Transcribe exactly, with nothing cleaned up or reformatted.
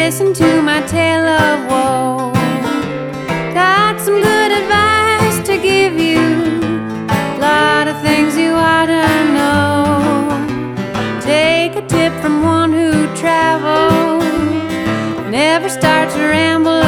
Listen to my tale of woe. Got some good advice to give you. Lot of things you ought to know. Take a tip from one who traveled. Never start to ramble